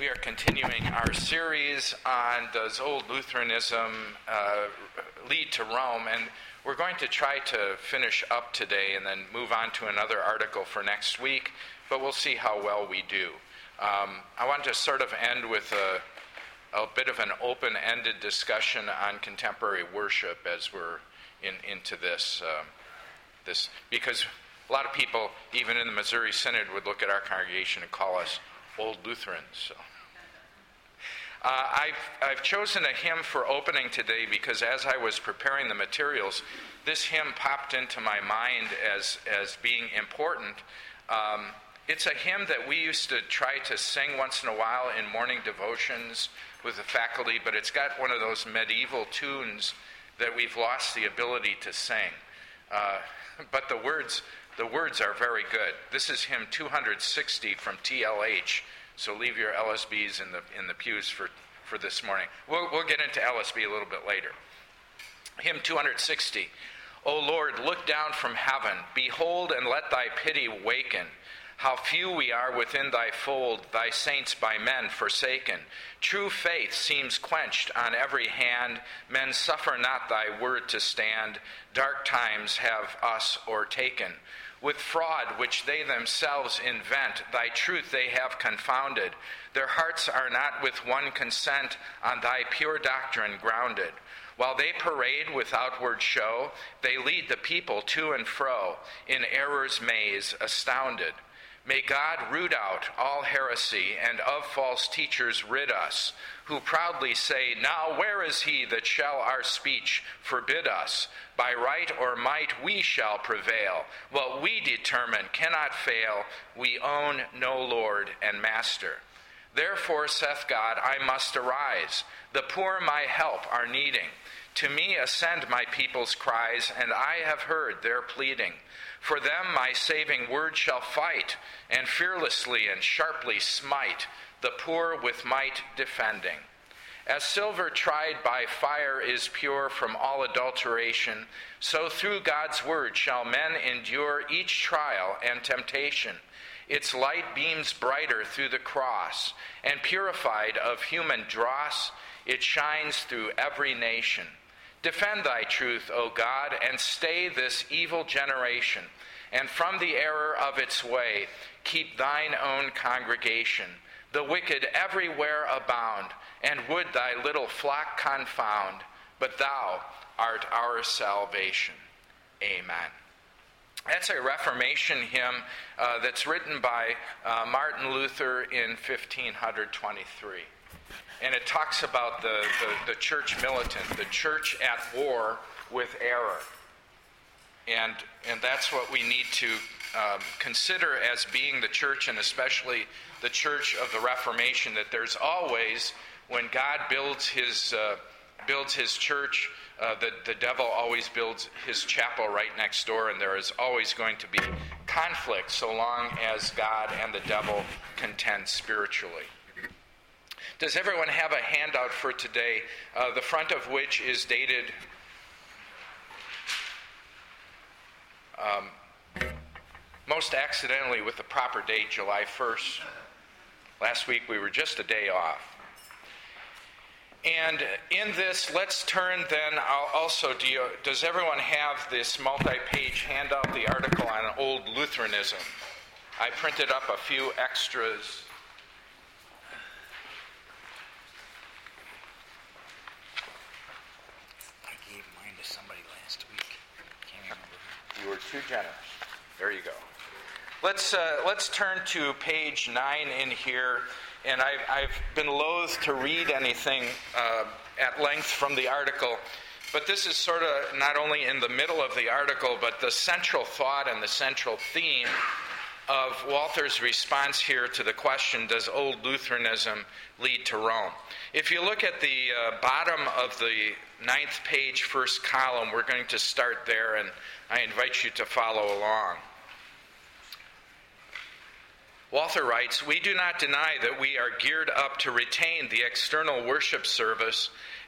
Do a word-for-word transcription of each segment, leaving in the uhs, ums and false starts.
We are continuing our series on Does Old Lutheranism uh, Lead to Rome? And we're going to try to finish up today and then move on to another article for next week, but we'll see how well we do. Um, I want to sort of end with a, a bit of an open-ended discussion on contemporary worship as we're in, into this, uh, this, because a lot of people, even in the Missouri Synod, would look at our congregation and call us Old Lutherans. So. Uh, I've, I've chosen a hymn for opening today because as I was preparing the materials, this hymn popped into my mind as, as being important. Um, it's a hymn that we used to try to sing once in a while in morning devotions with the faculty, but it's got one of those medieval tunes that we've lost the ability to sing. Uh, but the words... The words are very good. This is hymn two hundred sixty from T L H, so leave your L S Bs in the in the pews for, for this morning. We'll, we'll get into L S B a little bit later. Hymn two hundred sixty. O Lord, look down from heaven, behold and let thy pity waken. How few we are within thy fold, thy saints by men forsaken. True faith seems quenched on every hand. Men suffer not thy word to stand. Dark times have us o'ertaken. With fraud which they themselves invent, thy truth they have confounded. Their hearts are not with one consent on thy pure doctrine grounded. While they parade with outward show, they lead the people to and fro, in error's maze astounded. May God root out all heresy, and of false teachers rid us, who proudly say, now where is he that shall our speech forbid us? By right or might we shall prevail. What we determine cannot fail. We own no Lord and Master. Therefore, saith God, I must arise. The poor my help are needing. To me ascend my people's cries, and I have heard their pleading. For them my saving word shall fight, and fearlessly and sharply smite the poor with might defending. As silver tried by fire is pure from all adulteration, so through God's word shall men endure each trial and temptation. Its light beams brighter through the cross, and purified of human dross, it shines through every nation. Defend thy truth, O God, and stay this evil generation, and from the error of its way keep thine own congregation. The wicked everywhere abound, and would thy little flock confound, but thou art our salvation. Amen. That's a Reformation hymn uh, that's written by uh, Martin Luther in fifteen twenty-three. And it talks about the, the, the church militant, the church at war with error. And, and that's what we need to um, consider as being the church, and especially the church of the Reformation, that there's always, when God builds his, uh, builds his church, uh, the, the devil always builds his chapel right next door, and there is always going to be conflict so long as God and the devil contend spiritually. Does everyone have a handout for today, uh, the front of which is dated um, most accidentally with the proper date, July first. Last week we were just a day off. And in this, let's turn then also, do you, does everyone have this multi-page handout, the article on Old Lutheranism? I printed up a few extras. Somebody last week. Can't remember. You were too generous. There you go. Let's uh, let's turn to page nine in here, and I've I've been loath to read anything uh, at length from the article, but this is sort of not only in the middle of the article, but the central thought and the central theme of Walther's response here to the question, does Old Lutheranism lead to Rome? If you look at the uh, bottom of the ninth page, first column, we're going to start there, and I invite you to follow along. Walther writes, "We do not deny that we are geared up to retain the external worship service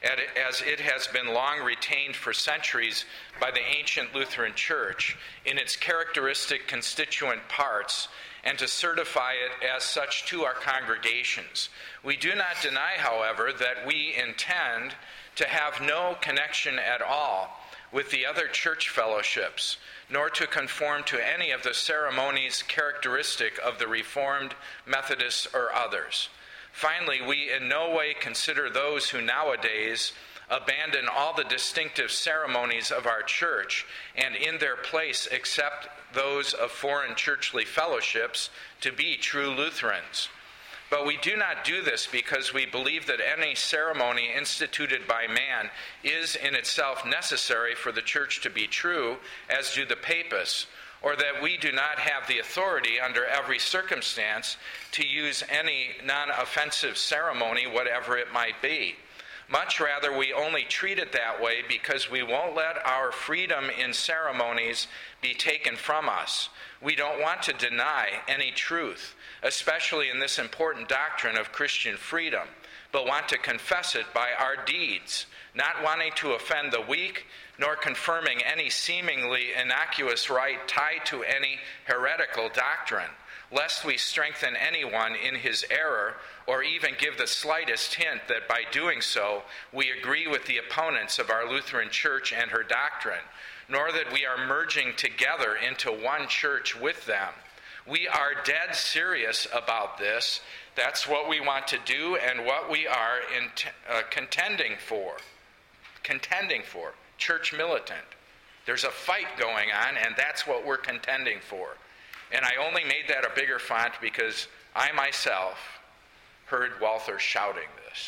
as it has been long retained for centuries by the ancient Lutheran Church in its characteristic constituent parts, and to certify it as such to our congregations. We do not deny, however, that we intend to have no connection at all with the other church fellowships, nor to conform to any of the ceremonies characteristic of the Reformed, Methodists, or others. Finally, we in no way consider those who nowadays abandon all the distinctive ceremonies of our church and in their place accept those of foreign churchly fellowships to be true Lutherans. But we do not do this because we believe that any ceremony instituted by man is in itself necessary for the church to be true, as do the papists, or that we do not have the authority under every circumstance to use any non-offensive ceremony, whatever it might be. Much rather, we only treat it that way because we won't let our freedom in ceremonies be taken from us. We don't want to deny any truth, especially in this important doctrine of Christian freedom, but want to confess it by our deeds, not wanting to offend the weak, nor confirming any seemingly innocuous right tied to any heretical doctrine, lest we strengthen anyone in his error, or even give the slightest hint that by doing so we agree with the opponents of our Lutheran Church and her doctrine, nor that we are merging together into one church with them. We are dead serious about this. That's what we want to do and what we are in, uh, contending for. Contending for. Church militant. There's a fight going on, and that's what we're contending for. And I only made that a bigger font because I myself heard Walther shouting this.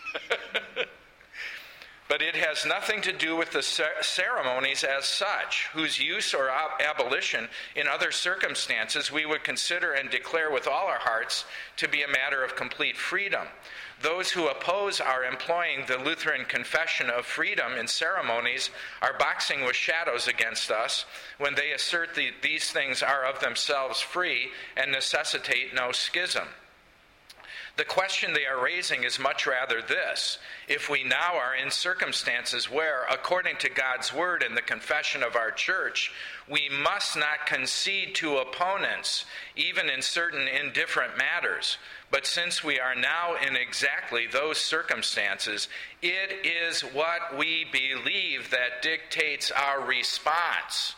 But it has nothing to do with the ceremonies as such, whose use or ab- abolition in other circumstances we would consider and declare with all our hearts to be a matter of complete freedom. Those who oppose our employing the Lutheran confession of freedom in ceremonies are boxing with shadows against us when they assert that these things are of themselves free and necessitate no schism. The question they are raising is much rather this: if we now are in circumstances where, according to God's word and the confession of our church, we must not concede to opponents, even in certain indifferent matters, but since we are now in exactly those circumstances, it is what we believe that dictates our response.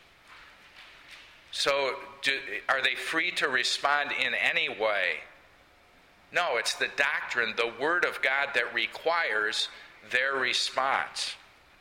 So, do, are they free to respond in any way? No, it's the doctrine, the Word of God, that requires their response.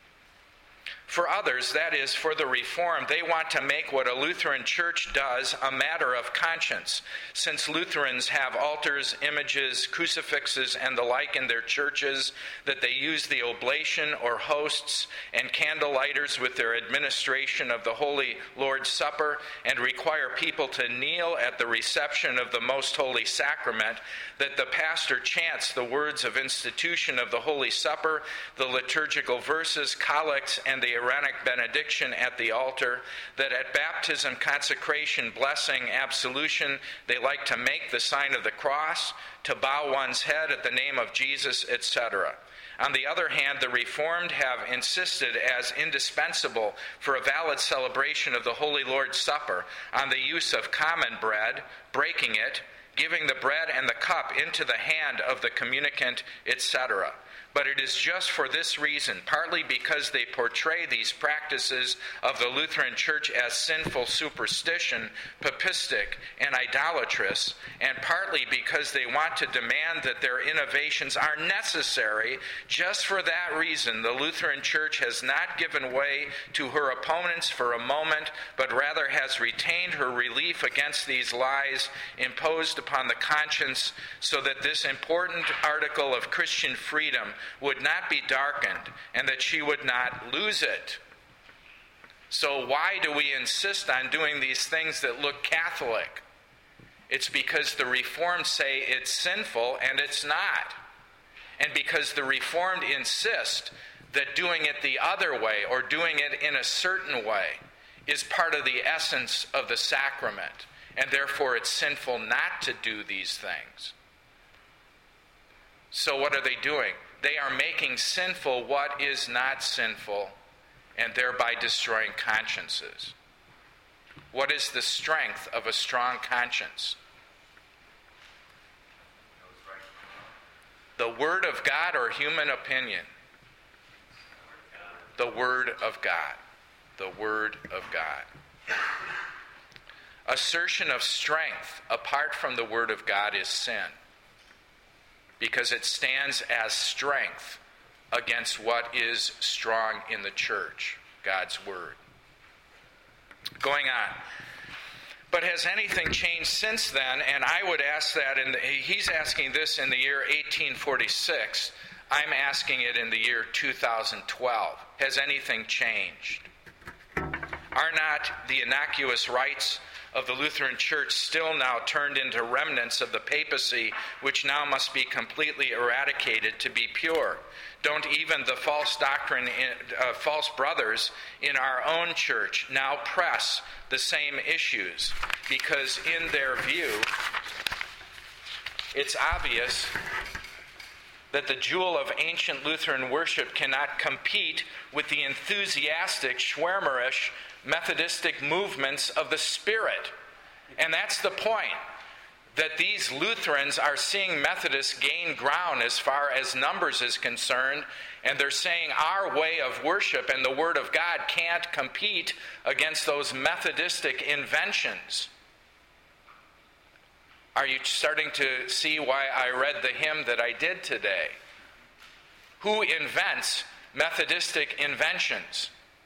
For others, that is, for the Reformed, they want to make what a Lutheran church does a matter of conscience, since Lutherans have altars, images, crucifixes, and the like in their churches, that they use the oblation or hosts and candle lighters with their administration of the Holy Lord's Supper, and require people to kneel at the reception of the Most Holy Sacrament, that the pastor chants the words of institution of the Holy Supper, the liturgical verses, collects, and the Aaronic benediction at the altar, that at baptism, consecration, blessing, absolution, they like to make the sign of the cross, to bow one's head at the name of Jesus, et cetera. On the other hand, the Reformed have insisted as indispensable for a valid celebration of the Holy Lord's Supper on the use of common bread, breaking it, giving the bread and the cup into the hand of the communicant, et cetera. But it is just for this reason, partly because they portray these practices of the Lutheran Church as sinful superstition, papistic, and idolatrous, and partly because they want to demand that their innovations are necessary. Just for that reason, the Lutheran Church has not given way to her opponents for a moment, but rather has retained her relief against these lies imposed upon the conscience, so that this important article of Christian freedom would not be darkened, and that she would not lose it. So why do we insist on doing these things that look Catholic? It's because the Reformed say it's sinful, and it's not. And because the Reformed insist that doing it the other way, or doing it in a certain way, is part of the essence of the sacrament. and therefore it's sinful not to do these things. So what are they doing? They are making sinful what is not sinful, and thereby destroying consciences. What is the strength of a strong conscience? The Word of God or human opinion? The Word of God. The Word of God. Assertion of strength apart from the Word of God is sin, because it stands as strength against what is strong in the church, God's Word. Going on. But has anything changed since then? And I would ask that, and he's asking this in the year eighteen forty-six. I'm asking it in the year two thousand twelve. Has anything changed? Are not the innocuous rites of the Lutheran Church still now turned into remnants of the papacy, which now must be completely eradicated to be pure? Don't even the false doctrine, uh, false brothers in our own church now press the same issues? Because in their view, it's obvious that the jewel of ancient Lutheran worship cannot compete with the enthusiastic, Schwärmerisch, Methodistic movements of the Spirit. And that's the point, that these Lutherans are seeing Methodists gain ground as far as numbers is concerned, and they're saying our way of worship and the Word of God can't compete against those Methodistic inventions. Are you starting to see why I read the hymn that I did today? Who invents Methodistic inventions?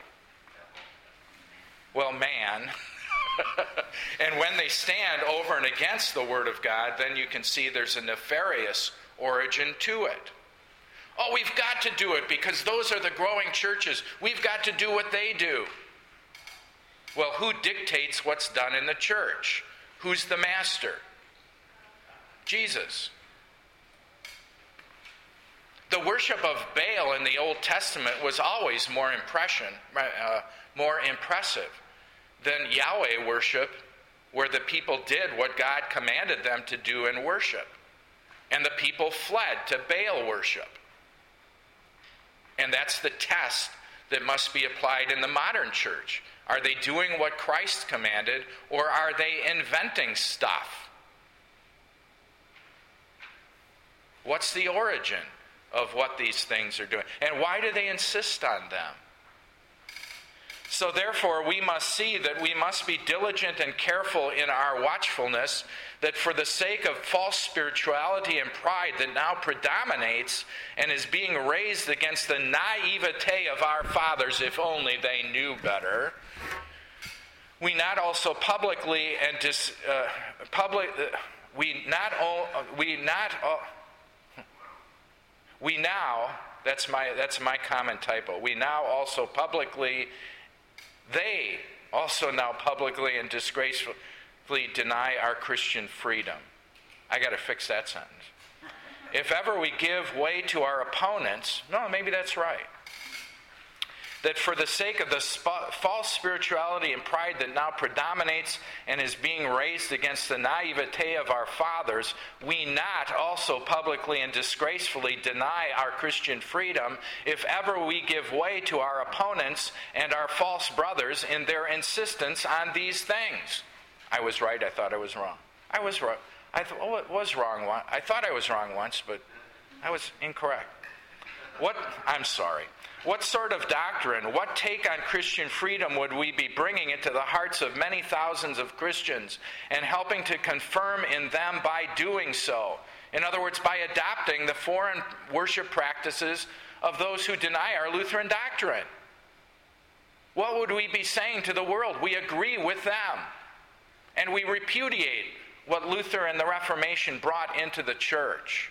Well, man. And when they stand over and against the Word of God, then you can see there's a nefarious origin to it. Oh, we've got to do it because those are the growing churches. We've got to do what they do. Well, who dictates what's done in the church? Who's the master? Jesus. The worship of Baal in the Old Testament was always more impression, uh, more impressive than Yahweh worship, where the people did what God commanded them to do in worship. And the people fled to Baal worship. And that's the test that must be applied in the modern church. Are they doing what Christ commanded, or are they inventing stuff? What's the origin of what these things are doing? And why do they insist on them? So therefore, we must see that we must be diligent and careful in our watchfulness, that for the sake of false spirituality and pride that now predominates and is being raised against the naivete of our fathers, if only they knew better, we not also publicly and dis, uh, public, uh, we not all, we not all, we now, that's my that's my common typo. We now also publicly, they also now publicly and disgracefully deny our Christian freedom. I got to fix that sentence. If ever we give way to our opponents, no, maybe that's right. That for the sake of the sp- false spirituality and pride that now predominates and is being raised against the naivete of our fathers, we not also publicly and disgracefully deny our Christian freedom, if ever we give way to our opponents and our false brothers in their insistence on these things. I was right, I thought I was wrong. I was wrong. I th- oh, it was wrong once. I thought I was wrong once, but I was incorrect. What? I'm sorry. What sort of doctrine, what take on Christian freedom would we be bringing into the hearts of many thousands of Christians and helping to confirm in them by doing so? In other words, by adopting the foreign worship practices of those who deny our Lutheran doctrine. What would we be saying to the world? We agree with them, and we repudiate what Luther and the Reformation brought into the church.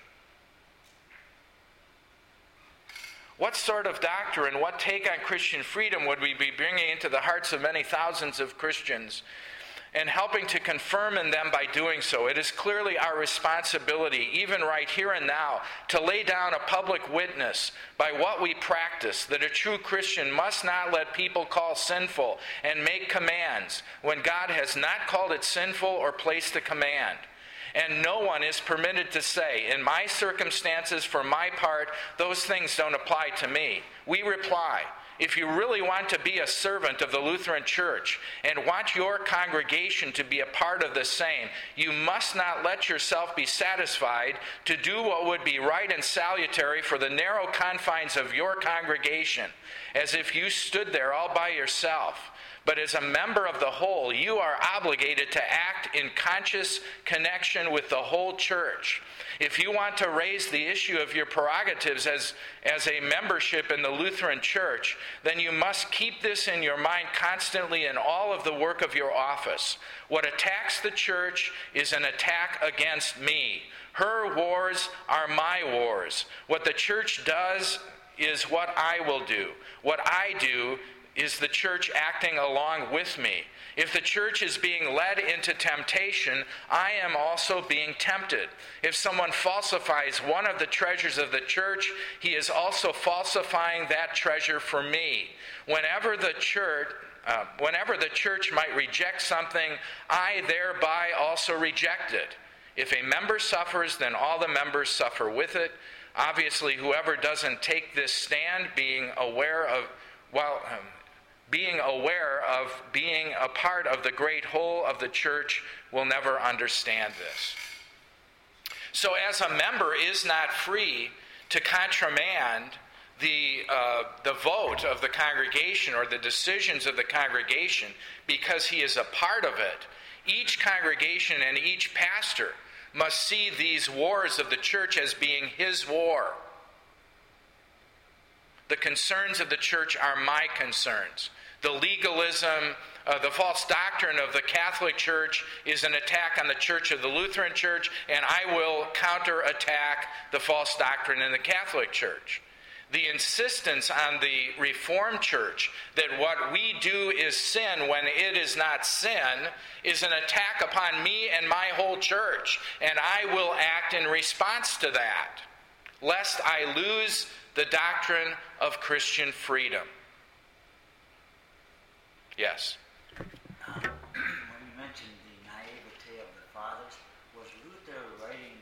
What sort of doctrine, what take on Christian freedom would we be bringing into the hearts of many thousands of Christians and helping to confirm in them by doing so. It is clearly our responsibility, even right here and now, to lay down a public witness by what we practice, that a true Christian must not let people call sinful and make commands when God has not called it sinful or placed a command. And no one is permitted to say, in my circumstances, for my part, those things don't apply to me. We reply, if you really want to be a servant of the Lutheran Church and want your congregation to be a part of the same, you must not let yourself be satisfied to do what would be right and salutary for the narrow confines of your congregation, as if you stood there all by yourself. But as a member of the whole, you are obligated to act in conscious connection with the whole church. If you want to raise the issue of your prerogatives as, as a membership in the Lutheran Church, then you must keep this in your mind constantly in all of the work of your office. What attacks the church is an attack against me. Her wars are my wars. What the church does is what I will do. What I do is the church acting along with me. If the church is being led into temptation, I am also being tempted. If someone falsifies one of the treasures of the church, he is also falsifying that treasure for me. Whenever the church, uh, whenever the church might reject something, I thereby also reject it. If a member suffers, then all the members suffer with it. Obviously, whoever doesn't take this stand, being aware of, well, um, being aware of being a part of the great whole of the church, will never understand this. So as a member is not free to countermand the, uh, the vote of the congregation or the decisions of the congregation because he is a part of it, each congregation and each pastor must see these wars of the church as being his war. The concerns of the church are my concerns. The legalism, uh, the false doctrine of the Catholic Church is an attack on the Church of the Lutheran Church, and I will counterattack the false doctrine in the Catholic Church. The insistence on the Reformed Church that what we do is sin when it is not sin is an attack upon me and my whole church, and I will act in response to that, lest I lose the doctrine of Christian freedom. Yes? Um, when you mentioned the naivete of the fathers, was Luther writing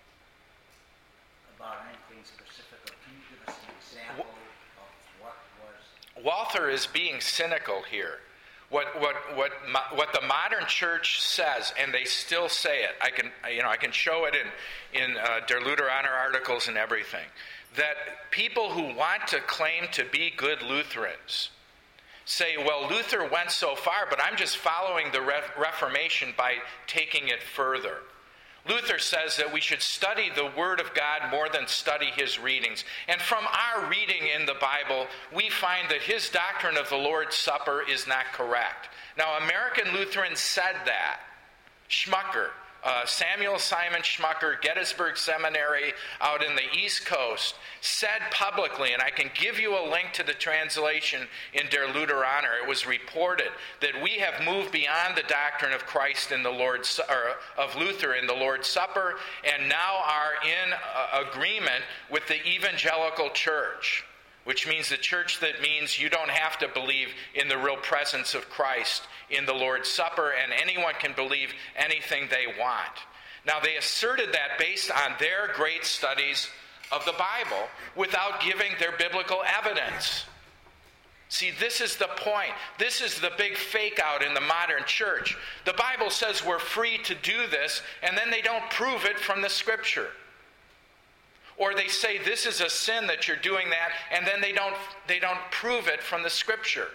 about anything specific, or can you give us an example of what was? Walther is being cynical here. What what what what the modern church says, and they still say it. I can you know I can show it in in uh, Der Lutheraner articles and everything. That people who want to claim to be good Lutherans say, well, Luther went so far, but I'm just following the Re- Reformation by taking it further. Luther says that we should study the Word of God more than study his readings. And from our reading in the Bible, we find that his doctrine of the Lord's Supper is not correct. Now, American Lutherans said that. Schmucker, uh, Samuel Simon Schmucker, Gettysburg Seminary out in the East Coast, said publicly, and I can give you a link to the translation in Der Lutheraner. It was reported that we have moved beyond the doctrine of Christ in the Lord's, or of Luther in the Lord's Supper, and now are in uh, agreement with the evangelical church, which means the church that means you don't have to believe in the real presence of Christ in the Lord's Supper, and anyone can believe anything they want. Now, they asserted that based on their great studies of the Bible without giving their biblical evidence. See, this is the point. This is the big fake out in the modern church. The Bible says we're free to do this, and then they don't prove it from the Scripture. Or they say this is a sin that you're doing that, and then they don't they don't prove it from the Scripture.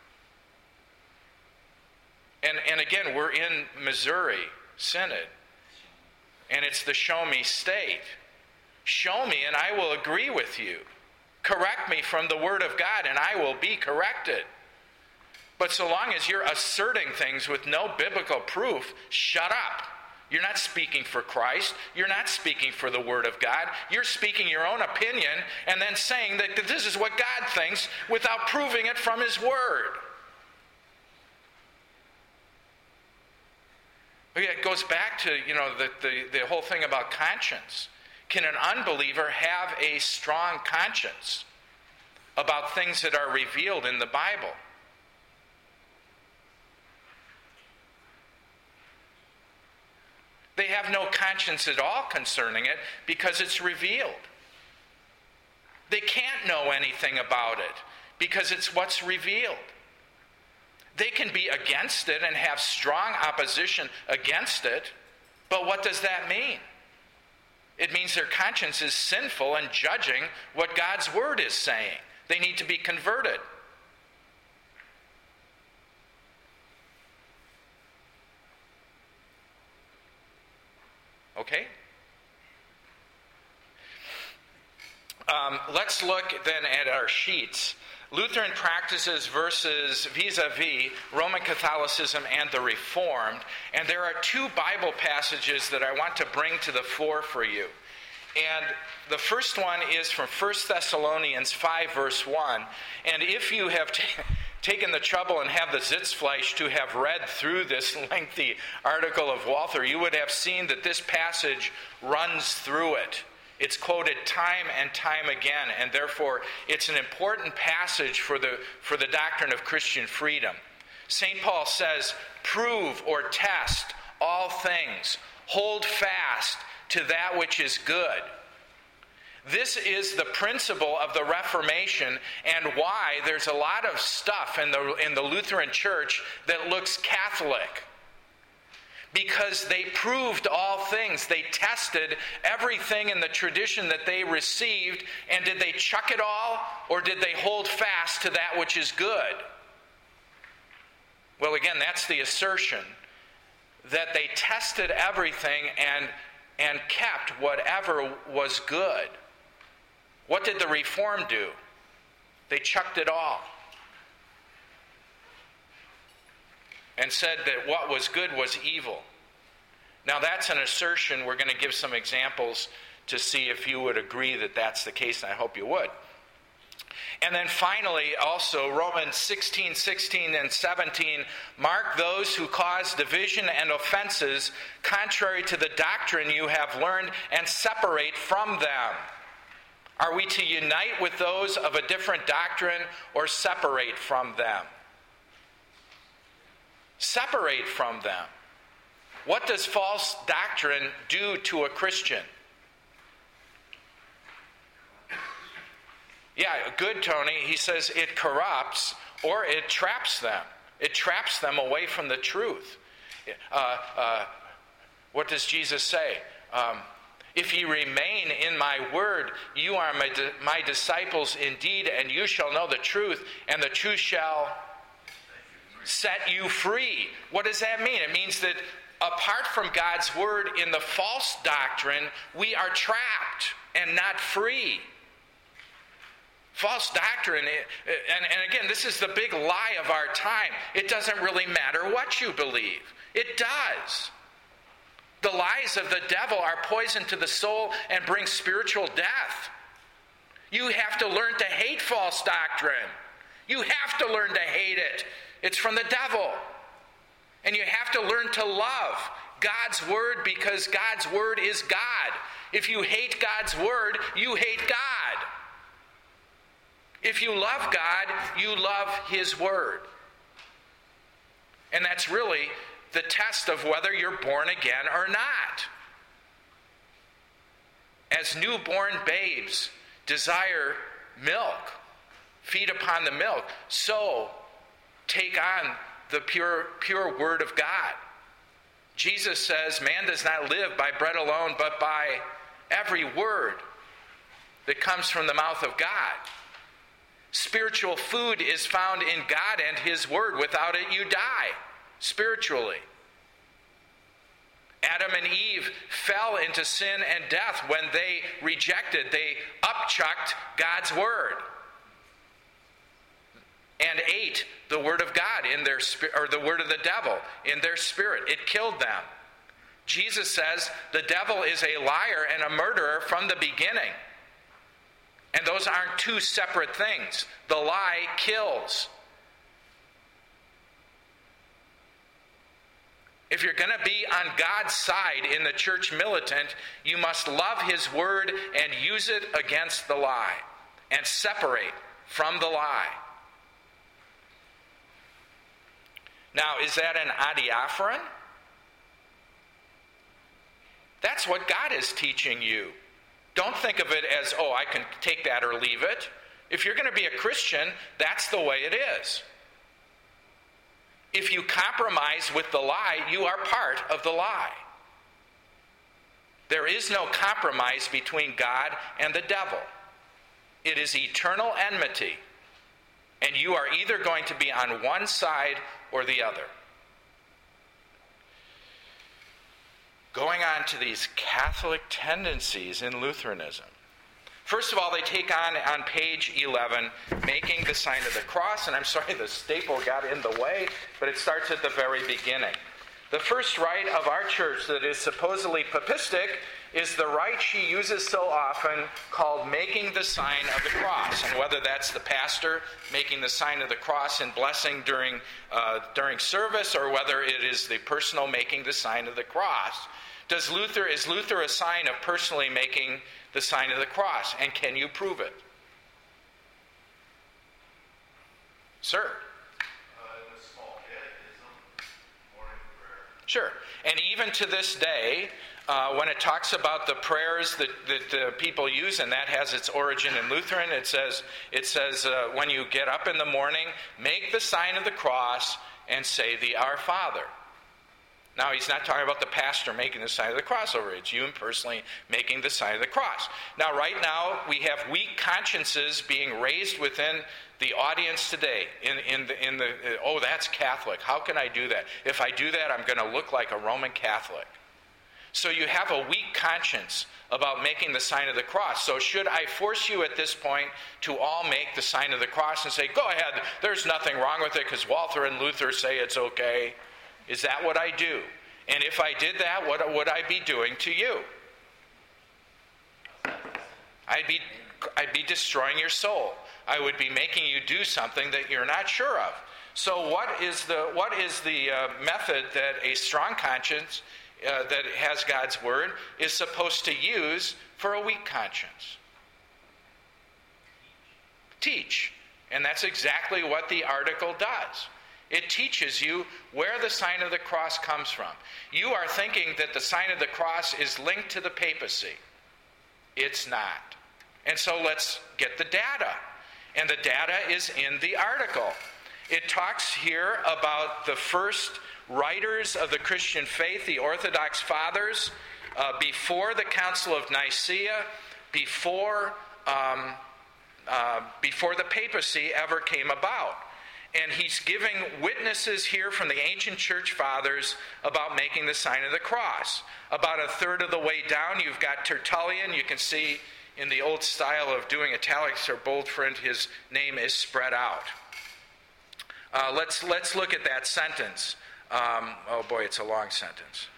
And and again, we're in Missouri Synod, and it's the show me state. Show me and I will agree with you. Correct me from the Word of God and I will be corrected. But so long as you're asserting things with no biblical proof, shut up. You're not speaking for Christ. You're not speaking for the Word of God. You're speaking your own opinion and then saying that this is what God thinks without proving it from His Word. It goes back to, you know, the, the, the whole thing about conscience. Can an unbeliever have a strong conscience about things that are revealed in the Bible? They have no conscience at all concerning it because it's revealed. They can't know anything about it because it's what's revealed. They can be against it and have strong opposition against it, but what does that mean? It means their conscience is sinful and judging what God's Word is saying. They need to be converted. Okay? Um, let's look then at our sheets. Lutheran practices versus vis-a-vis Roman Catholicism and the Reformed. And there are two Bible passages that I want to bring to the fore for you. And the first one is from First Thessalonians five, verse one. And if you have t- taken the trouble and have the Sitzfleisch to have read through this lengthy article of Walther, you would have seen that this passage runs through it. It's quoted time and time again, and therefore it's an important passage for the, for the doctrine of Christian freedom. Saint Paul says, "Prove or test all things. Hold fast to that which is good." This is the principle of the Reformation and why there's a lot of stuff in the, in the Lutheran Church that looks Catholic. Because they proved all things. They tested everything in the tradition that they received. And did they chuck it all? Or did they hold fast to that which is good? Well, again, that's the assertion. That they tested everything and, and kept whatever was good. What did the Reformed do? They chucked it all. And said that what was good was evil. Now that's an assertion. We're going to give some examples to see if you would agree that that's the case, and I hope you would. And then finally, also, Romans sixteen, sixteen, and seventeen mark those who cause division and offenses contrary to the doctrine you have learned and separate from them. Are we to unite with those of a different doctrine or separate from them? Separate from them. What does false doctrine do to a Christian? Yeah, good, Tony. He says it corrupts or it traps them. It traps them away from the truth. Uh, uh, what does Jesus say? Um, if ye remain in my word, you are my, di- my disciples indeed, and you shall know the truth, and the truth shall set you free. What does that mean? It means that apart from God's word in the false doctrine, we are trapped and not free. False doctrine, and, and again, this is the big lie of our time. It doesn't really matter what you believe. It does. The lies of the devil are poison to the soul and bring spiritual death. You have to learn to hate false doctrine. You have to learn to hate it. It's from the devil. And you have to learn to love God's word because God's word is God. If you hate God's word, you hate God. If you love God, you love His word. And that's really the test of whether you're born again or not. As newborn babes desire milk, feed upon the milk, so take on the pure, pure word of God. Jesus says, man does not live by bread alone, but by every word that comes from the mouth of God. Spiritual food is found in God and His word. Without it, you die spiritually. Adam and Eve fell into sin and death when they rejected, they upchucked God's word and ate the word of God in their spirit, or the word of the devil in their spirit. It killed them. Jesus says the devil is a liar and a murderer from the beginning. And those aren't two separate things. The lie kills. If you're going to be on God's side in the church militant, you must love his word and use it against the lie and separate from the lie. Now, is that an adiaphoron? That's what God is teaching you. Don't think of it as, oh, I can take that or leave it. If you're going to be a Christian, that's the way it is. If you compromise with the lie, you are part of the lie. There is no compromise between God and the devil. It is eternal enmity. And you are either going to be on one side or the other. Going on to these Catholic tendencies in Lutheranism. First of all, they take on, on page eleven, making the sign of the cross. And I'm sorry, the staple got in the way, but it starts at the very beginning. The first rite of our church that is supposedly papistic is the rite she uses so often called making the sign of the cross. And whether that's the pastor making the sign of the cross in blessing during, uh, during service, or whether it is the personal making the sign of the cross. Does Luther, is Luther a sign of personally making the sign of the cross? And can you prove it? Sir? Uh, in the small catechism, morning prayer. Sure. And even to this day, uh, when it talks about the prayers that, that uh, people use, and that has its origin in Lutheran, it says, it says uh, when you get up in the morning, make the sign of the cross and say the Our Father. Now, he's not talking about the pastor making the sign of the cross over it. It's you personally making the sign of the cross. Now, right now, we have weak consciences being raised within the audience today. In, in the, in the oh, that's Catholic. How can I do that? If I do that, I'm going to look like a Roman Catholic. So you have a weak conscience about making the sign of the cross. So should I force you at this point to all make the sign of the cross and say, go ahead, there's nothing wrong with it because Walther and Luther say it's okay? Is that what I do? And if I did that, what would I be doing to you? I'd be, I'd be destroying your soul. I would be making you do something that you're not sure of. So what is the, what is the uh, method that a strong conscience uh, that has God's word is supposed to use for a weak conscience? Teach. And that's exactly what the article does. It teaches you where the sign of the cross comes from. You are thinking that the sign of the cross is linked to the papacy. It's not. And so let's get the data. And the data is in the article. It talks here about the first writers of the Christian faith, the Orthodox Fathers, uh, before the Council of Nicaea, before, um, uh, before the papacy ever came about. And he's giving witnesses here from the ancient church fathers about making the sign of the cross. About a third of the way down, you've got Tertullian. You can see in the old style of doing italics or bold print, his name is spread out. Uh, let's, let's look at that sentence. Um, oh boy, it's a long sentence.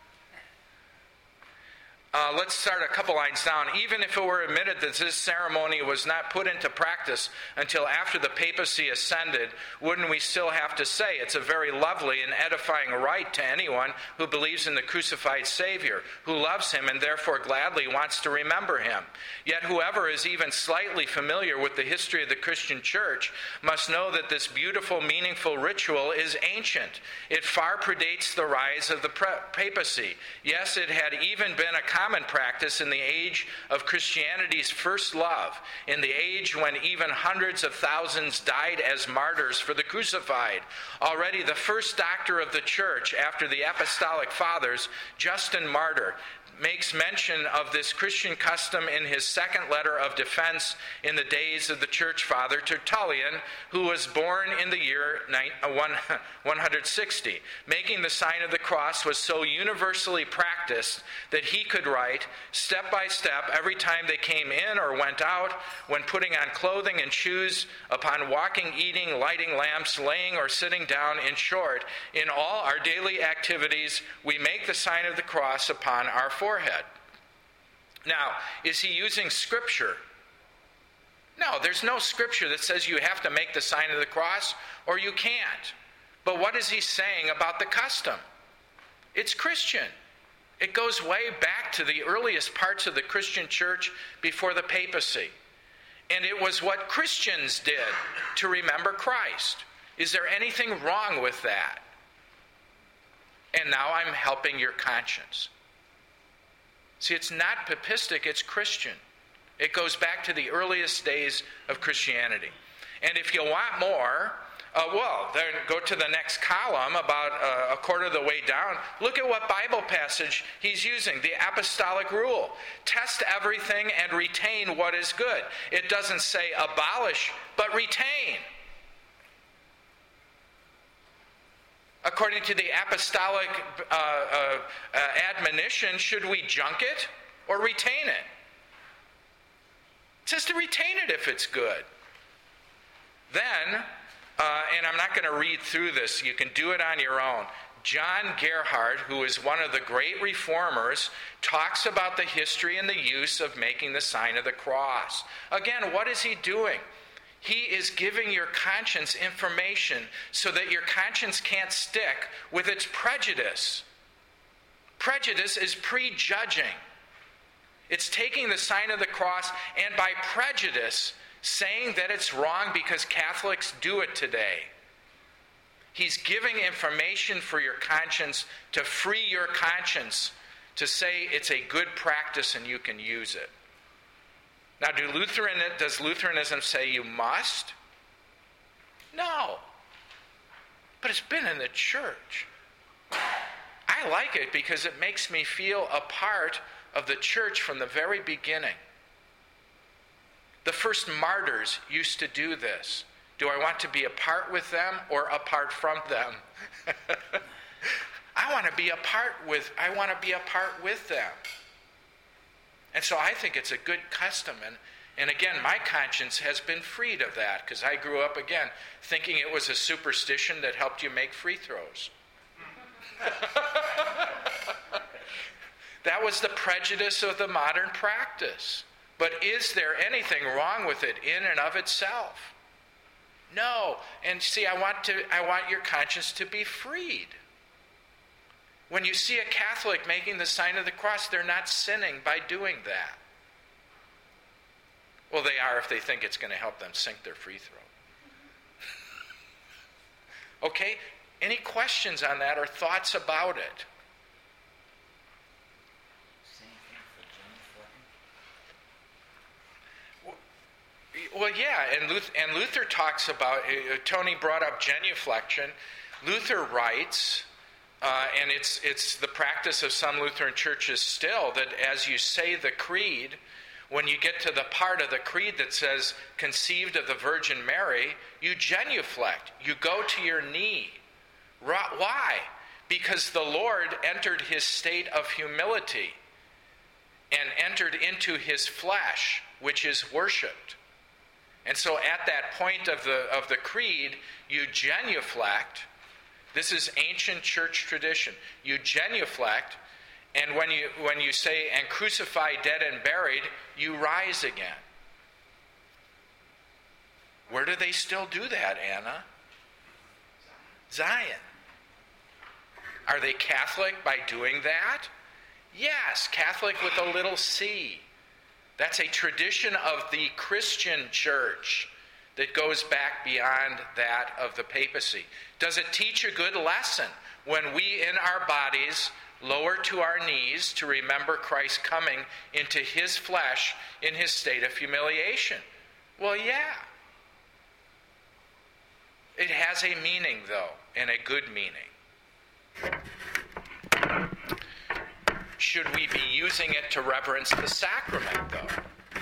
Uh, let's start a couple lines down. Even if it were admitted that this ceremony was not put into practice until after the papacy ascended, wouldn't we still have to say it's a very lovely and edifying rite to anyone who believes in the crucified Savior, who loves him and therefore gladly wants to remember him? Yet whoever is even slightly familiar with the history of the Christian church must know that this beautiful, meaningful ritual is ancient. It far predates the rise of the papacy. Yes, it had even been a common practice in the age of Christianity's first love, in the age when even hundreds of thousands died as martyrs for the crucified. Already the first doctor of the church after the apostolic fathers, Justin Martyr, makes mention of this Christian custom in his second letter of defense in the days of the church father Tertullian, who was born in the year one hundred sixty. Making the sign of the cross was so universally practiced that he could write step by step every time they came in or went out, when putting on clothing and shoes, upon walking, eating, lighting lamps, laying or sitting down. In short, in all our daily activities, we make the sign of the cross upon our forehead. Forehead. Now, is he using scripture? No, there's no scripture that says you have to make the sign of the cross or you can't. But what is he saying about the custom? It's Christian. It goes way back to the earliest parts of the Christian church before the papacy. And it was what Christians did to remember Christ. Is there anything wrong with that? And now I'm helping your conscience. See, it's not papistic, it's Christian. It goes back to the earliest days of Christianity. And if you want more, uh, well, then go to the next column, about uh, a quarter of the way down. Look at what Bible passage he's using, the apostolic rule. Test everything and retain what is good. It doesn't say abolish, but retain. According to the apostolic uh, uh, uh, admonition, should we junk it or retain it? It says to retain it if it's good. Then, uh, and I'm not going to read through this, you can do it on your own. John Gerhard, who is one of the great reformers, talks about the history and the use of making the sign of the cross. Again, what is he doing? He is giving your conscience information so that your conscience can't stick with its prejudice. Prejudice is prejudging. It's taking the sign of the cross and by prejudice saying that it's wrong because Catholics do it today. He's giving information for your conscience to free your conscience to say it's a good practice and you can use it. Now, do Lutheran, does Lutheranism say you must? No. But it's been in the church. I like it because it makes me feel a part of the church from the very beginning. The first martyrs used to do this. Do I want to be apart with them or apart from them? I want to be apart with I want to be apart with them. And so I think it's a good custom. And, and again, my conscience has been freed of that because I grew up, again, thinking it was a superstition that helped you make free throws. That was the prejudice of the modern practice. But is there anything wrong with it in and of itself? No. And see, I want to I want your conscience to be freed. When you see a Catholic making the sign of the cross, they're not sinning by doing that. Well, they are if they think it's going to help them sink their free throw. Okay? Any questions on that or thoughts about it? Same thing for genuflecting. Well, yeah, and Luther, and Luther talks about, uh, Tony brought up genuflection. Luther writes, uh, and it's it's the practice of some Lutheran churches still, that as you say the creed, when you get to the part of the creed that says, conceived of the Virgin Mary, you genuflect. You go to your knee. Why? Because the Lord entered his state of humility and entered into his flesh, which is worshipped. And so at that point of the of the creed, you genuflect. This is ancient church tradition. You genuflect, and when you when you say, and crucified, dead, and buried, you rise again. Where do they still do that, Anna? Zion. Are they Catholic by doing that? Yes, Catholic with a little c. That's a tradition of the Christian church that goes back beyond that of the papacy. Does it teach a good lesson when we in our bodies lower to our knees to remember Christ coming into his flesh in his state of humiliation? Well, yeah. It has a meaning, though, and a good meaning. Should we be using it to reverence the sacrament, though?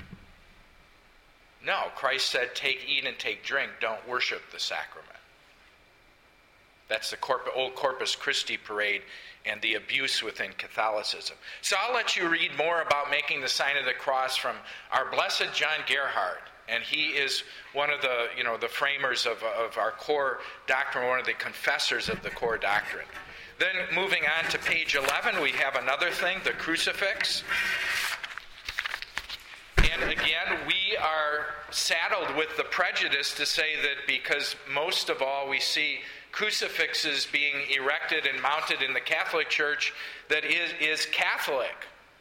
No, Christ said, take, eat, and take drink. Don't worship the sacrament. That's the Corp- old Corpus Christi parade and the abuse within Catholicism. So I'll let you read more about making the sign of the cross from our blessed John Gerhard. And he is one of the, you know, the framers of, of our core doctrine, one of the confessors of the core doctrine. Then moving on to page eleven, we have another thing, the crucifix. And again, we are saddled with the prejudice to say that because most of all we see crucifixes being erected and mounted in the Catholic Church that is, is Catholic.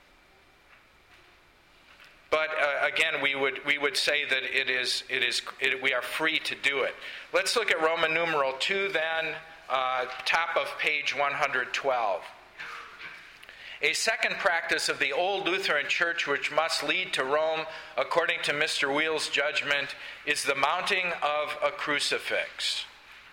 But uh, again, we would we would say that it is it is it, we are free to do it. Let's look at Roman numeral two then, uh, top of page one hundred twelve. A second practice of the old Lutheran Church, which must lead to Rome, according to Mister Wheel's judgment, is the mounting of a crucifix.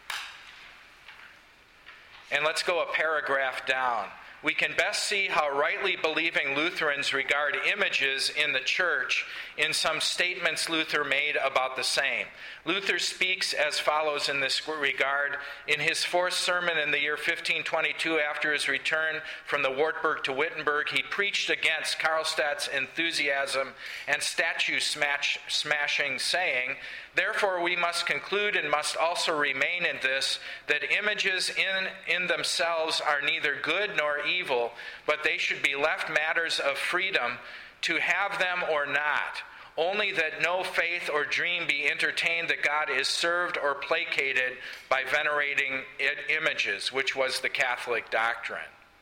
And let's go a paragraph down. We can best see how rightly believing Lutherans regard images in the church in some statements Luther made about the same. Luther speaks as follows in this regard. In his fourth sermon in the year fifteen twenty-two, after his return from the Wartburg to Wittenberg, he preached against Karlstadt's enthusiasm and statue smash, smashing, saying, "Therefore we must conclude and must also remain in this, that images in, in themselves are neither good nor evil, but they should be left matters of freedom to have them or not. Only that no faith or dream be entertained that God is served or placated by venerating images," which was the Catholic doctrine.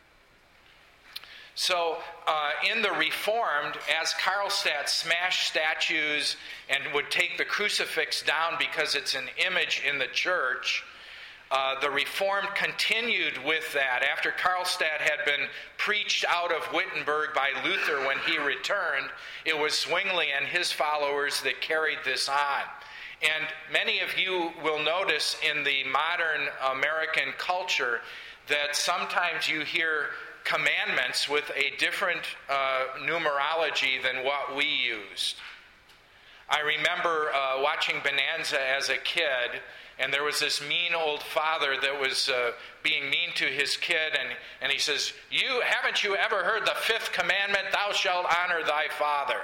So, uh, in the Reformed, as Karlstadt smashed statues and would take the crucifix down because it's an image in the church, uh, the Reformed continued with that. After Karlstadt had been preached out of Wittenberg by Luther when he returned, it was Zwingli and his followers that carried this on. And many of you will notice in the modern American culture that sometimes you hear commandments with a different uh, numerology than what we used. I remember uh, watching Bonanza as a kid, and there was this mean old father that was uh, being mean to his kid, and, and he says, "You haven't you ever heard the fifth commandment, thou shalt honor thy father?"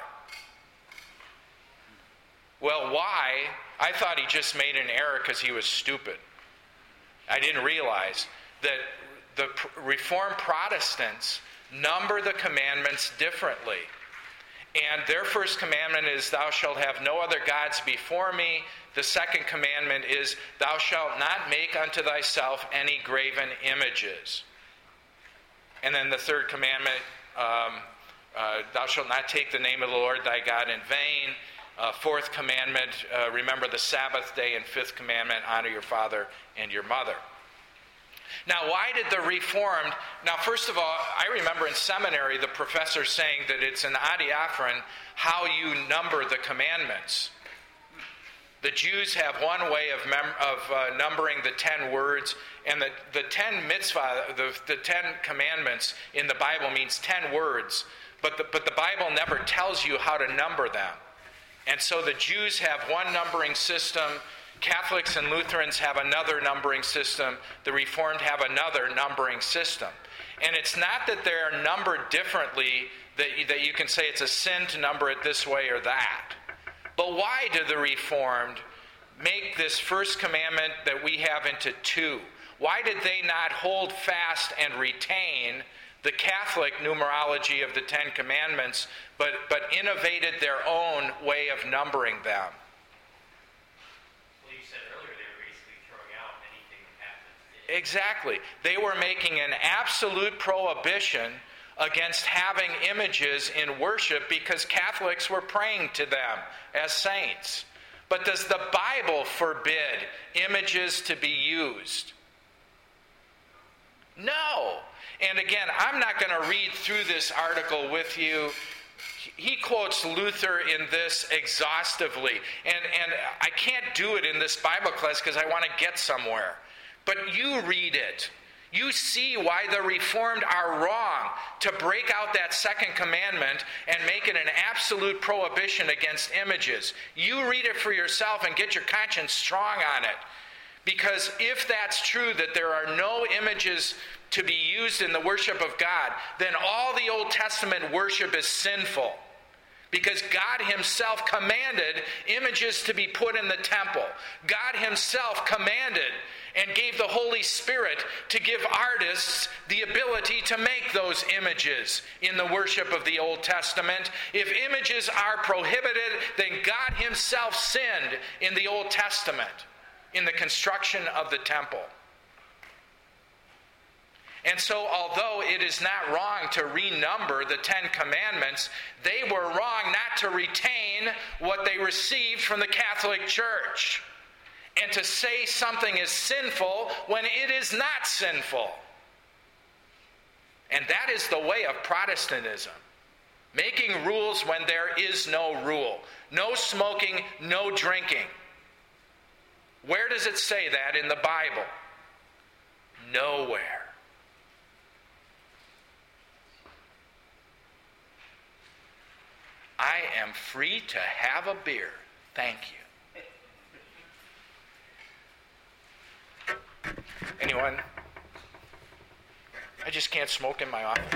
Well, why? I thought he just made an error because he was stupid. I didn't realize that the Reformed Protestants number the commandments differently. And their first commandment is, "Thou shalt have no other gods before me." The second commandment is, "Thou shalt not make unto thyself any graven images." And then the third commandment, um, uh, "Thou shalt not take the name of the Lord thy God in vain." Uh, fourth commandment, uh, "Remember the Sabbath day." And fifth commandment, "Honor your father and your mother." Now, why did the Reformed... Now, first of all, I remember in seminary the professor saying that it's an adiaphoron how you number the commandments. The Jews have one way of, mem- of uh, numbering the ten words, and the, the ten mitzvah, the, the ten commandments in the Bible means ten words, but the, but the Bible never tells you how to number them. And so the Jews have one numbering system, Catholics and Lutherans have another numbering system, the Reformed have another numbering system. And it's not that they're numbered differently, that you, that you can say it's a sin to number it this way or that. But why do the Reformed make this first commandment that we have into two? Why did they not hold fast and retain the Catholic numerology of the Ten Commandments, but, but innovated their own way of numbering them? Exactly. They were making an absolute prohibition against having images in worship because Catholics were praying to them as saints. But does the Bible forbid images to be used? No. And again, I'm not going to read through this article with you. He quotes Luther in this exhaustively. And, and I can't do it in this Bible class because I want to get somewhere. But you read it. You see why the Reformed are wrong to break out that second commandment and make it an absolute prohibition against images. You read it for yourself and get your conscience strong on it. Because if that's true, that there are no images to be used in the worship of God, then all the Old Testament worship is sinful. Because God himself commanded images to be put in the temple. God himself commanded and gave the Holy Spirit to give artists the ability to make those images in the worship of the Old Testament. If images are prohibited, then God himself sinned in the Old Testament in the construction of the temple. And so, although it is not wrong to renumber the Ten Commandments, they were wrong not to retain what they received from the Catholic Church and to say something is sinful when it is not sinful. And that is the way of Protestantism. Making rules when there is no rule. No smoking, no drinking. Where does it say that in the Bible? Nowhere. I am free to have a beer. Thank you. Anyone? I just can't smoke in my office.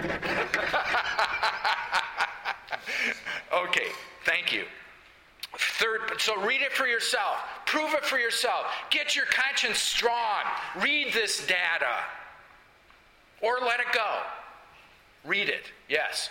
Okay, thank you. Third, so read it for yourself. Prove it for yourself. Get your conscience strong. Read this data. Or let it go. Read it. Yes.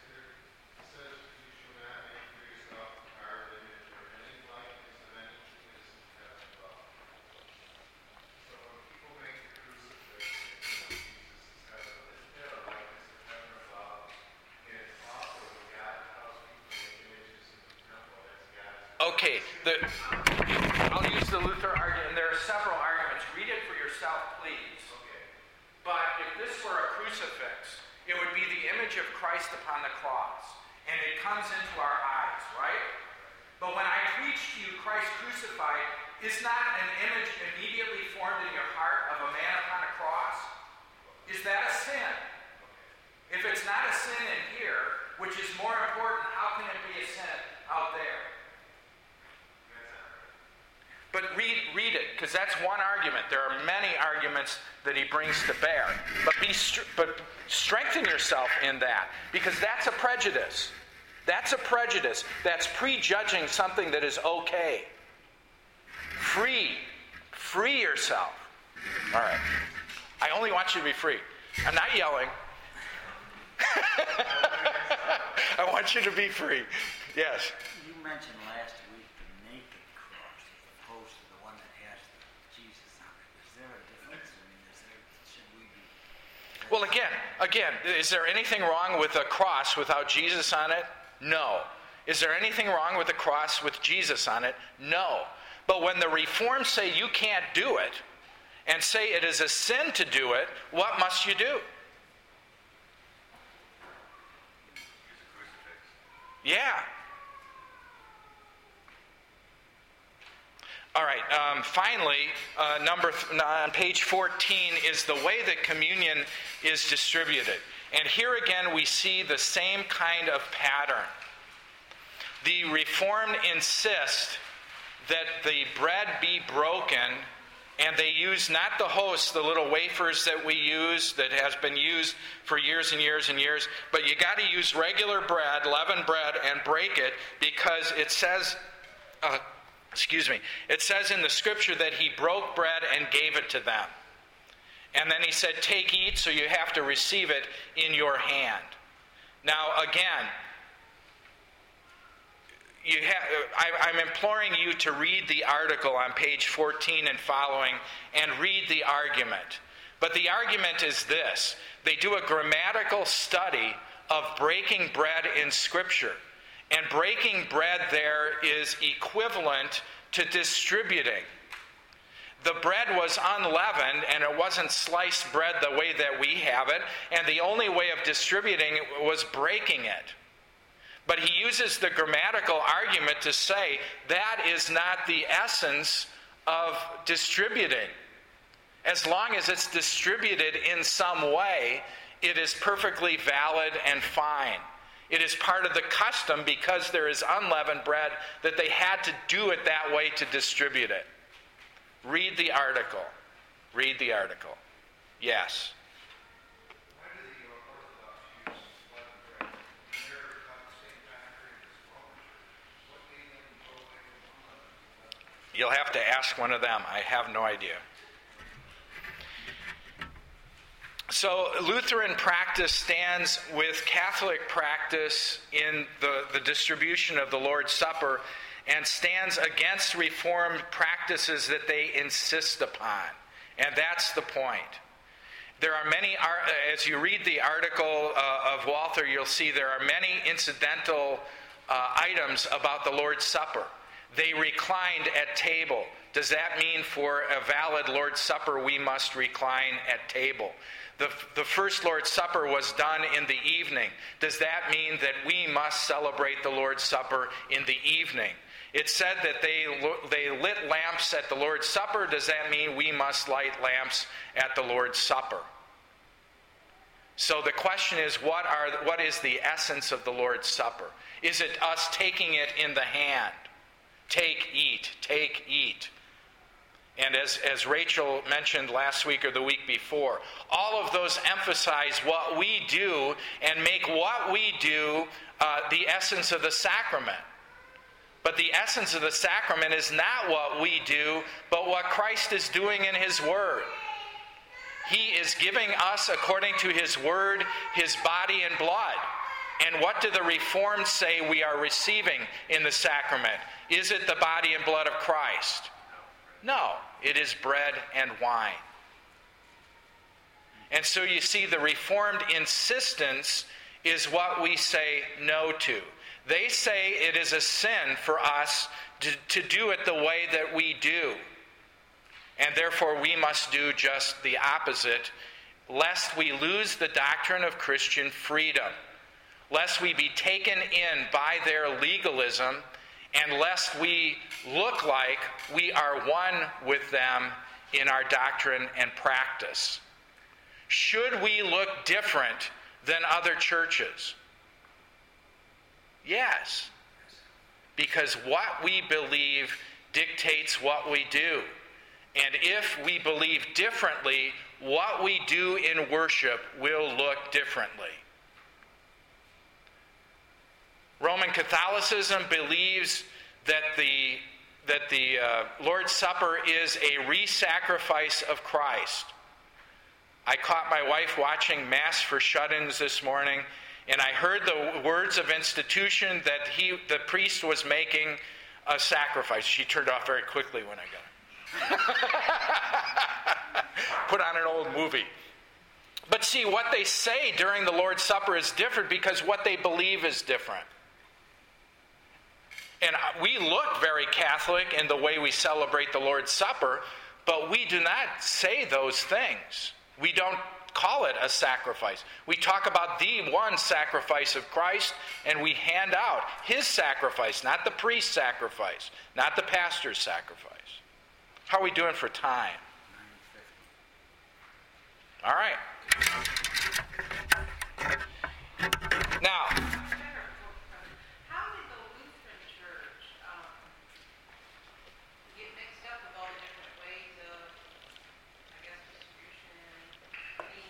Okay, the, I'll use the Luther argument. There are several arguments. Read it for yourself, please. Okay. But if this were a crucifix, it would be the image of Christ upon the cross. And it comes into our eyes, right? But when I preach to you Christ crucified, is not an image immediately formed in your heart of a man upon a cross? Is that a sin? If it's not a sin in here, which is more important, how can it be a sin out there? But read, read it, because that's one argument. There are many arguments that he brings to bear. But be, but strengthen yourself in that, because that's a prejudice. That's a prejudice. That's prejudging something that is okay. Free. Free yourself. All right. I only want you to be free. I'm not yelling. I want you to be free. Yes. You mentioned last week the naked cross as opposed to the one that has Jesus on it. Is there a difference? I mean, is there, should we be... Well, again, again, is there anything wrong with a cross without Jesus on it? No. Is there anything wrong with a cross with Jesus on it? No. But when the Reformed say you can't do it, and say it is a sin to do it, what must you do? Yeah. All right. Um, finally, uh, number th- on page fourteen is the way that communion is distributed. And here again we see the same kind of pattern. The Reformed insist that the bread be broken, and they use not the host, the little wafers that we use that has been used for years and years and years, but you got to use regular bread, leavened bread, and break it, because it says, uh, excuse me, it says in the scripture that he broke bread and gave it to them. And then he said, take, eat, so you have to receive it in your hand. Now, again, You have, I, I'm imploring you to read the article on page fourteen and following and read the argument. But the argument is this. They do a grammatical study of breaking bread in Scripture. And breaking bread there is equivalent to distributing. The bread was unleavened, and it wasn't sliced bread the way that we have it. And the only way of distributing it was breaking it. But he uses the grammatical argument to say that is not the essence of distributing. As long as it's distributed in some way, it is perfectly valid and fine. It is part of the custom, because there is unleavened bread, that they had to do it that way to distribute it. Read the article. Read the article. Yes. You'll have to ask one of them. I have no idea. So Lutheran practice stands with Catholic practice in the, the distribution of the Lord's Supper, and stands against Reformed practices that they insist upon. And that's the point. There are many, as you read the article uh, of Walther, you'll see there are many incidental uh, items about the Lord's Supper. They reclined at table. Does that mean for a valid Lord's Supper we must recline at table? The, the first Lord's Supper was done in the evening. Does that mean that we must celebrate the Lord's Supper in the evening? It said that they, they lit lamps at the Lord's Supper. Does that mean we must light lamps at the Lord's Supper? So the question is, what are what is the essence of the Lord's Supper? Is it us taking it in the hand? Take, eat, take, eat. And as, as Rachel mentioned last week or the week before, all of those emphasize what we do and make what we do uh, the essence of the sacrament. But the essence of the sacrament is not what we do, but what Christ is doing in His Word. He is giving us, according to His Word, His body and blood. And what do the Reformed say we are receiving in the sacrament? Is it the body and blood of Christ? No, it is bread and wine. And so you see, the Reformed insistence is what we say no to. They say it is a sin for us to, to do it the way that we do. And therefore we must do just the opposite, lest we lose the doctrine of Christian freedom, lest we be taken in by their legalism, and lest we look like we are one with them in our doctrine and practice. Should we look different than other churches? Yes, because what we believe dictates what we do. And if we believe differently, what we do in worship will look differently. Roman Catholicism believes that the, that the uh, Lord's Supper is a re-sacrifice of Christ. I caught my wife watching Mass for shut-ins this morning, and I heard the words of institution that he, the priest was making a sacrifice. She turned off very quickly when I got it. Put on an old movie. But see, what they say during the Lord's Supper is different because what they believe is different. And we look very Catholic in the way we celebrate the Lord's Supper, but we do not say those things. We don't call it a sacrifice. We talk about the one sacrifice of Christ, and we hand out His sacrifice, not the priest's sacrifice, not the pastor's sacrifice. How are we doing for time? All right. Now, how did the Lutheran Church um, get mixed up with all the different ways of, I guess, distribution? I mean,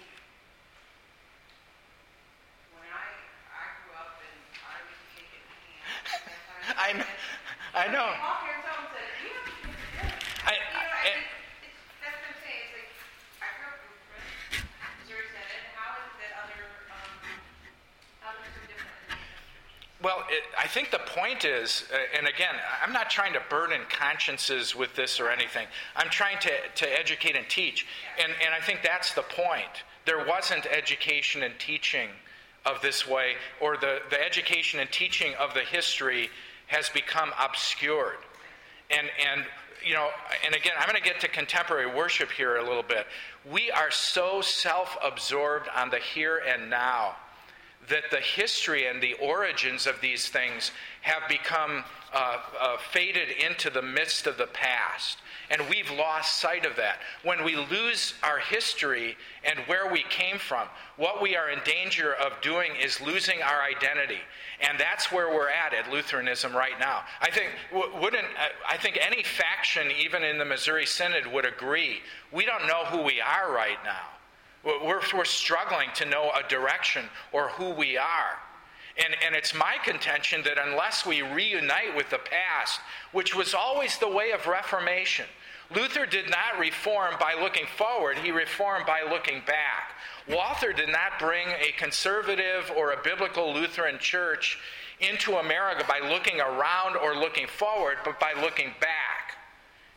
when I I grew up and I was taking hands, I know. I know. I walked here and someone said, "You have to do this." I, You know, I I, mean, it's, that's what I'm saying. It's like I grew up Lutheran, Missouri Synod. How is it that other um, how is it so different in the churches? Well, it, I think the point is, uh, and again, I'm not trying to burden consciences with this or anything. I'm trying to, to educate and teach. And, and I think that's the point. There wasn't education and teaching of this way, or the, the education and teaching of the history has become obscured. And, and you know, and again, I'm going to get to contemporary worship here a little bit. We are so self-absorbed on the here and now that the history and the origins of these things have become uh, uh, faded into the midst of the past. And we've lost sight of that. When we lose our history and where we came from, what we are in danger of doing is losing our identity. And that's where we're at at Lutheranism right now. I think wouldn't I think any faction, even in the Missouri Synod, would agree. We don't know who we are right now. We're, we're struggling to know a direction or who we are. And, and it's my contention that unless we reunite with the past, which was always the way of Reformation, Luther did not reform by looking forward, he reformed by looking back. Walther did not bring a conservative or a biblical Lutheran church into America by looking around or looking forward, but by looking back.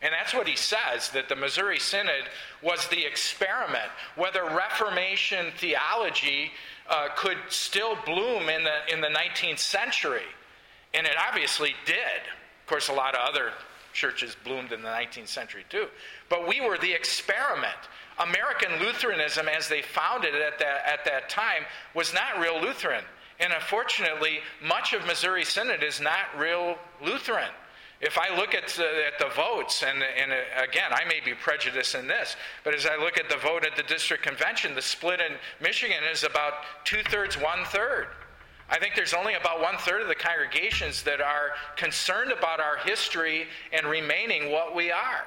And that's what he says, that the Missouri Synod was the experiment, whether Reformation theology uh, could still bloom in the, in the nineteenth century. And it obviously did. Of course, a lot of other churches bloomed in the nineteenth century too. But we were the experiment. American Lutheranism, as they founded it at that, at that time, was not real Lutheran. And unfortunately, much of Missouri Synod is not real Lutheran. If I look at the, at the votes, and, and again, I may be prejudiced in this, but as I look at the vote at the district convention, the split in Michigan is about two-thirds, one-third. I think there's only about one-third of the congregations that are concerned about our history and remaining what we are.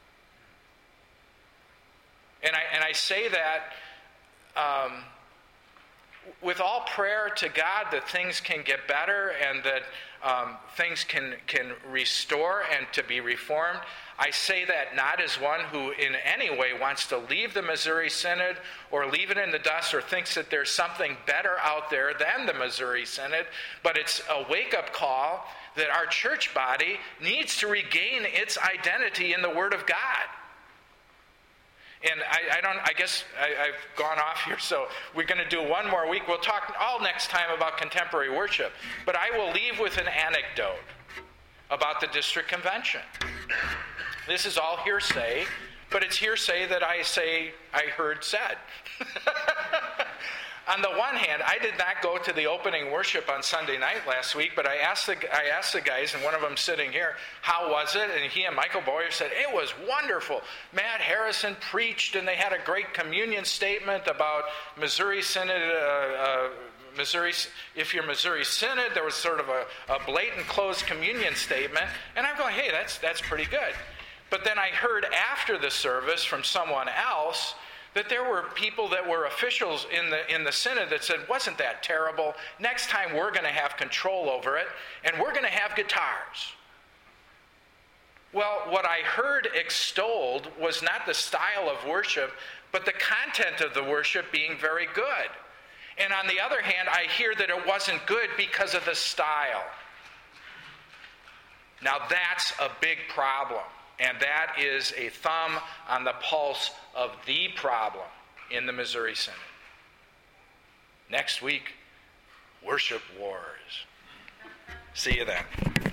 And I, and I say that um, with all prayer to God that things can get better and that um, things can, can restore and to be reformed. I say that not as one who in any way wants to leave the Missouri Synod or leave it in the dust or thinks that there's something better out there than the Missouri Synod, but it's a wake-up call that our church body needs to regain its identity in the Word of God. And I, I don't. I guess I, I've gone off here, so we're going to do one more week. We'll talk all next time about contemporary worship. But I will leave with an anecdote about the district convention. This is all hearsay, but it's hearsay that I say I heard said. On the one hand, I did not go to the opening worship on Sunday night last week, but I asked the I asked the guys, and one of them sitting here, how was it? And he and Michael Boyer said, it was wonderful. Matt Harrison preached, and they had a great communion statement about Missouri Synod, uh, uh, Missouri, if you're Missouri Synod, there was sort of a, a blatant closed communion statement. And I'm going, hey, that's that's pretty good. But then I heard after the service from someone else that there were people that were officials in the in the synod that said, wasn't that terrible? Next time we're going to have control over it, and we're going to have guitars. Well, what I heard extolled was not the style of worship, but the content of the worship being very good. And on the other hand, I hear that it wasn't good because of the style. Now that's a big problem. And that is a thumb on the pulse of the problem in the Missouri Synod. Next week, worship wars. See you then.